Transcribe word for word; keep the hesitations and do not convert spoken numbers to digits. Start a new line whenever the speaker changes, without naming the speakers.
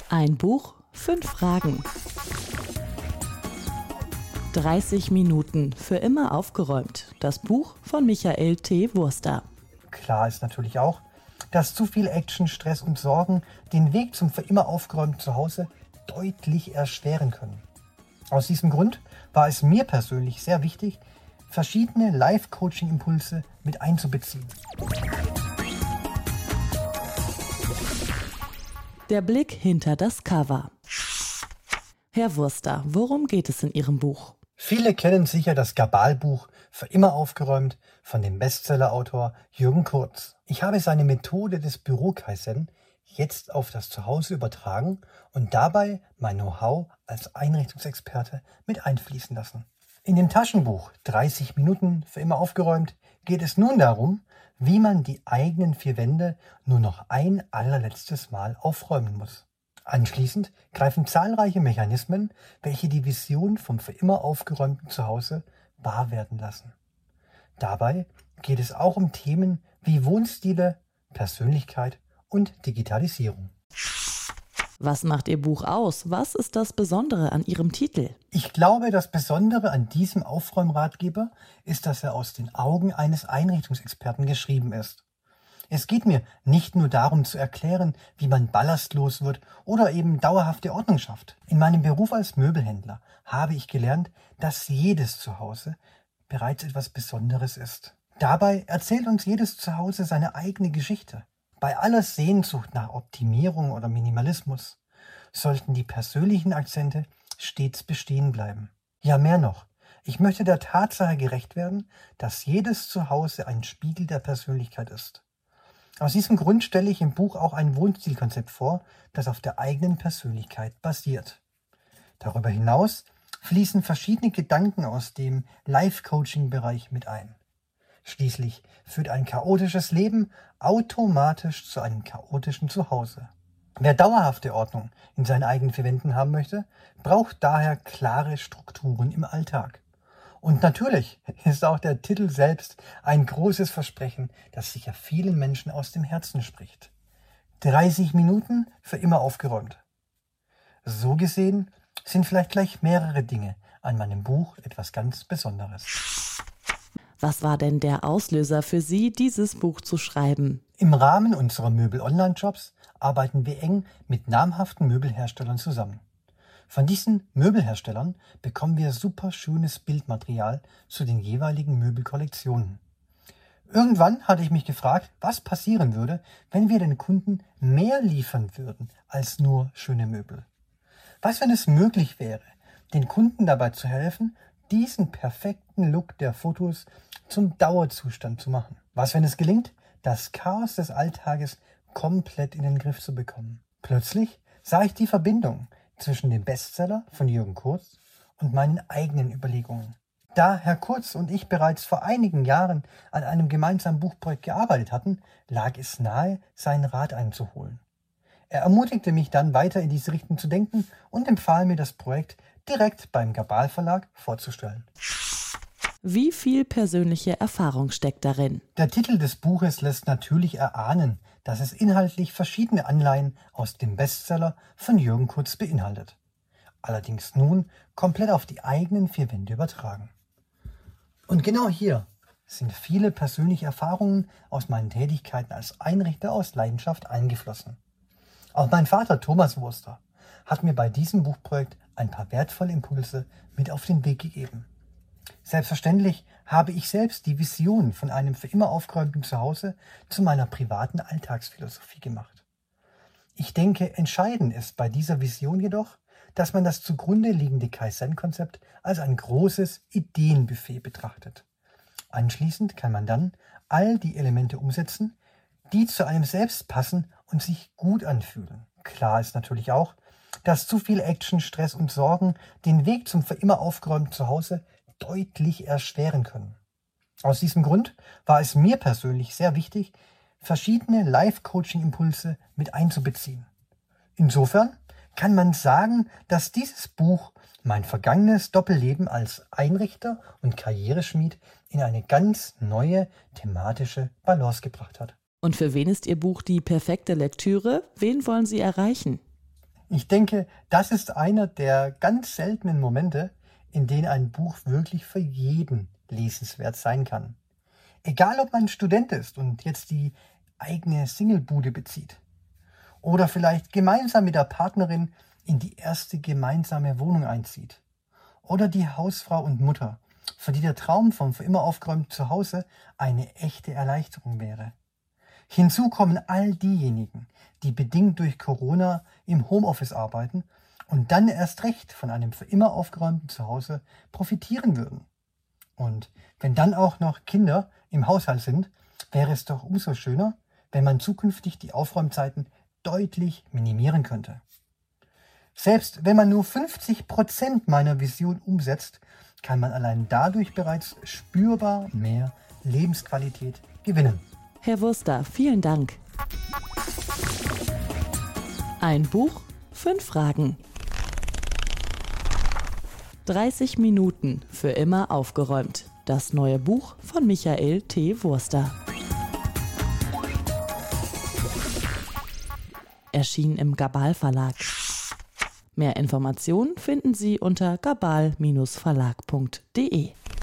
Ein Buch, fünf Fragen. dreißig Minuten für immer aufgeräumt. Das Buch von Michael T. Wurster.
Klar ist natürlich auch, dass zu viel Action, Stress und Sorgen den Weg zum für immer aufgeräumten Zuhause deutlich erschweren können. Aus diesem Grund war es mir persönlich sehr wichtig, verschiedene Life-Coaching-Impulse mit einzubeziehen.
Der Blick hinter das Cover. Herr Wurster, worum geht es in Ihrem Buch?
Viele kennen sicher das Gabal-Buch Für immer aufgeräumt von dem Bestsellerautor Jürgen Kurz. Ich habe seine Methode des Büro-Kaizen jetzt auf das Zuhause übertragen und dabei mein Know-how als Einrichtungsexperte mit einfließen lassen. In dem Taschenbuch dreißig Minuten für immer aufgeräumt geht es nun darum, wie man die eigenen vier Wände nur noch ein allerletztes Mal aufräumen muss. Anschließend greifen zahlreiche Mechanismen, welche die Vision vom für immer aufgeräumten Zuhause wahr werden lassen. Dabei geht es auch um Themen wie Wohnstile, Persönlichkeit und Digitalisierung.
Was macht Ihr Buch aus? Was ist das Besondere an Ihrem Titel?
Ich glaube, das Besondere an diesem Aufräumratgeber ist, dass er aus den Augen eines Einrichtungsexperten geschrieben ist. Es geht mir nicht nur darum zu erklären, wie man ballastlos wird oder eben dauerhafte Ordnung schafft. In meinem Beruf als Möbelhändler habe ich gelernt, dass jedes Zuhause bereits etwas Besonderes ist. Dabei erzählt uns jedes Zuhause seine eigene Geschichte. Bei aller Sehnsucht nach Optimierung oder Minimalismus sollten die persönlichen Akzente stets bestehen bleiben. Ja, mehr noch. Ich möchte der Tatsache gerecht werden, dass jedes Zuhause ein Spiegel der Persönlichkeit ist. Aus diesem Grund stelle ich im Buch auch ein Wohnstilkonzept vor, das auf der eigenen Persönlichkeit basiert. Darüber hinaus fließen verschiedene Gedanken aus dem Life-Coaching-Bereich mit ein. Schließlich führt ein chaotisches Leben automatisch zu einem chaotischen Zuhause. Wer dauerhafte Ordnung in seinen eigenen vier Wänden haben möchte, braucht daher klare Strukturen im Alltag. Und natürlich ist auch der Titel selbst ein großes Versprechen, das sicher vielen Menschen aus dem Herzen spricht. dreißig Minuten für immer aufgeräumt. So gesehen sind vielleicht gleich mehrere Dinge an meinem Buch etwas ganz Besonderes.
Was war denn der Auslöser für Sie, dieses Buch zu schreiben?
Im Rahmen unserer Möbel-Online-Jobs arbeiten wir eng mit namhaften Möbelherstellern zusammen. Von diesen Möbelherstellern bekommen wir super schönes Bildmaterial zu den jeweiligen Möbelkollektionen. Irgendwann hatte ich mich gefragt, was passieren würde, wenn wir den Kunden mehr liefern würden als nur schöne Möbel. Was, wenn es möglich wäre, den Kunden dabei zu helfen, diesen perfekten Look der Fotos zum Dauerzustand zu machen? Was, wenn es gelingt, das Chaos des Alltages komplett in den Griff zu bekommen? Plötzlich sah ich die Verbindung zwischen dem Bestseller von Jürgen Kurz und meinen eigenen Überlegungen. Da Herr Kurz und ich bereits vor einigen Jahren an einem gemeinsamen Buchprojekt gearbeitet hatten, lag es nahe, seinen Rat einzuholen. Er ermutigte mich dann, weiter in diese Richtung zu denken und empfahl mir, das Projekt direkt beim Gabal Verlag vorzustellen.
Wie viel persönliche Erfahrung steckt darin?
Der Titel des Buches lässt natürlich erahnen, dass es inhaltlich verschiedene Anleihen aus dem Bestseller von Jürgen Kurz beinhaltet. Allerdings nun komplett auf die eigenen vier Wände übertragen. Und genau hier sind viele persönliche Erfahrungen aus meinen Tätigkeiten als Einrichter aus Leidenschaft eingeflossen. Auch mein Vater Thomas Wurster hat mir bei diesem Buchprojekt ein paar wertvolle Impulse mit auf den Weg gegeben. Selbstverständlich habe ich selbst die Vision von einem für immer aufgeräumten Zuhause zu meiner privaten Alltagsphilosophie gemacht. Ich denke, entscheidend ist bei dieser Vision jedoch, dass man das zugrunde liegende Kaizen-Konzept als ein großes Ideenbuffet betrachtet. Anschließend kann man dann all die Elemente umsetzen, die zu einem selbst passen und sich gut anfühlen. Klar ist natürlich auch, dass zu viel Action, Stress und Sorgen den Weg zum für immer aufgeräumten Zuhause deutlich erschweren können. Aus diesem Grund war es mir persönlich sehr wichtig, verschiedene Life-Coaching-Impulse mit einzubeziehen. Insofern kann man sagen, dass dieses Buch mein vergangenes Doppelleben als Einrichter und Karriereschmied in eine ganz neue thematische Balance gebracht hat.
Und für wen ist Ihr Buch die perfekte Lektüre? Wen wollen Sie erreichen?
Ich denke, das ist einer der ganz seltenen Momente, in denen ein Buch wirklich für jeden lesenswert sein kann. Egal, ob man Student ist und jetzt die eigene Singlebude bezieht oder vielleicht gemeinsam mit der Partnerin in die erste gemeinsame Wohnung einzieht oder die Hausfrau und Mutter, für die der Traum vom für immer aufgeräumten Zuhause eine echte Erleichterung wäre. Hinzu kommen all diejenigen, die bedingt durch Corona im Homeoffice arbeiten und dann erst recht von einem für immer aufgeräumten Zuhause profitieren würden. Und wenn dann auch noch Kinder im Haushalt sind, wäre es doch umso schöner, wenn man zukünftig die Aufräumzeiten deutlich minimieren könnte. Selbst wenn man nur fünfzig Prozent meiner Vision umsetzt, kann man allein dadurch bereits spürbar mehr Lebensqualität gewinnen.
Herr Wurster, vielen Dank. Ein Buch, fünf Fragen. dreißig Minuten für immer aufgeräumt. Das neue Buch von Michael T. Wurster. Erschien im Gabal Verlag. Mehr Informationen finden Sie unter gabal Bindestrich verlag punkt de.